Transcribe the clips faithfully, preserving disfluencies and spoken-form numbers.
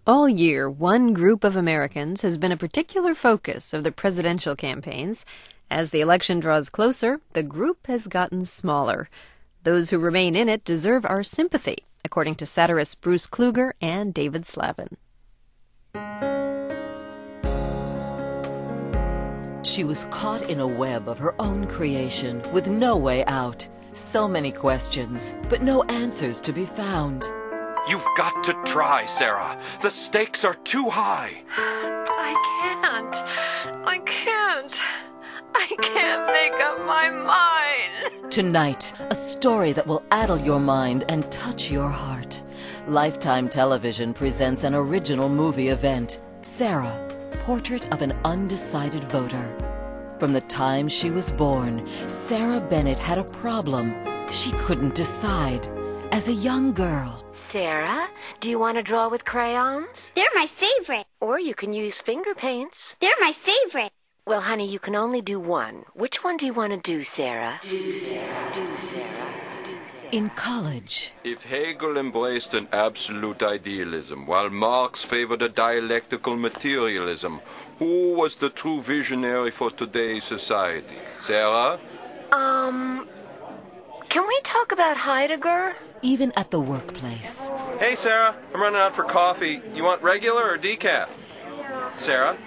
All year, one group of Americans has been a particular focus of the presidential campaigns. As the election draws closer, the group has gotten smaller. Those who remain in it deserve our sympathy, according to satirists Bruce Kluger and David Slavin. She was caught in a web of her own creation, with no way out. So many questions, but no answers to be found. You've got to try, Sarah. The stakes are too high. I can't. I can't. I can't make up my mind. Tonight, a story that will addle your mind and touch your heart. Lifetime Television presents an original movie event, Sarah, Portrait of an Undecided Voter. From the time she was born, Sarah Bennett had a problem. She couldn't decide. As a young girl, Sarah, do you want to draw with crayons? They're my favorite. Or you can use finger paints. They're my favorite. Well, honey, you can only do one. Which one do you want to do, Sarah? Do, Sarah. Do, Sarah. Do, Sarah. In college, If Hegel embraced an absolute idealism, while Marx favored a dialectical materialism, who was the true visionary for today's society? Sarah? Um, can we talk about Heidegger? even at the workplace, Hey, Sarah, I'm running out for coffee. You want regular or decaf? Sarah?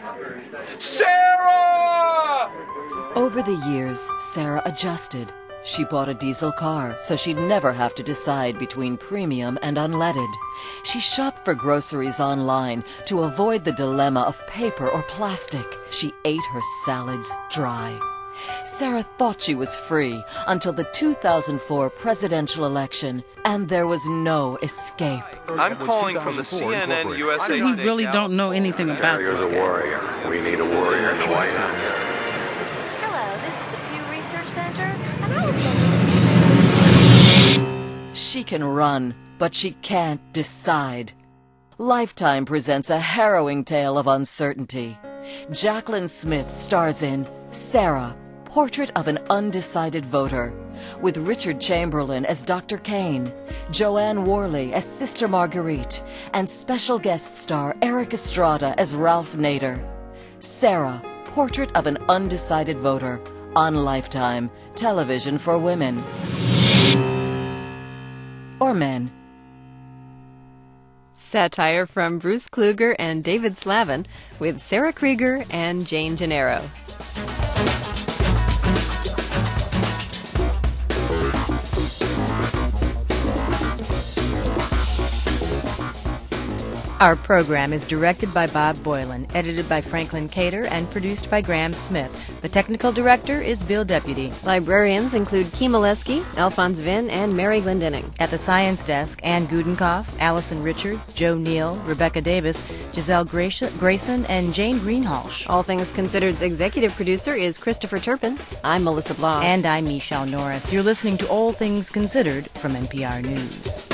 Sarah! over the years, Sarah adjusted. She bought a diesel car so she'd never have to decide between premium and unleaded. She shopped for groceries online to avoid the dilemma of paper or plastic. She ate her salads dry. Sarah thought she was free until the two thousand four presidential election, and there was no escape. I'm calling from the C N N U S A We Today really gal. don't know anything about Here's this. a warrior. We need a warrior in the White House. Hello, this is the Pew Research Center, and I would like to... She can run, but she can't decide. Lifetime presents a harrowing tale of uncertainty. Jaclyn Smith stars in Sarah, Portrait of an Undecided Voter, with Richard Chamberlain as Doctor Kane, Joanne Worley as Sister Marguerite, and special guest star Eric Estrada as Ralph Nader. Sarah, Portrait of an Undecided Voter, on Lifetime, television for women. Or men. Satire from Bruce Kluger and David Slavin, with Sarah Krieger and Jane Gennaro. Our program is directed by Bob Boylan, edited by Franklin Cater, and produced by Graham Smith. The technical director is Bill Deputy. Librarians include Kim Oleski, Alphonse Vinn, and Mary Glendenning. At the science desk, Ann Gudenkoff, Allison Richards, Joe Neal, Rebecca Davis, Giselle Grayson, and Jane Greenhalgh. All Things Considered's executive producer is Christopher Turpin. I'm Melissa Blah. And I'm Michelle Norris. You're listening to All Things Considered from N P R News.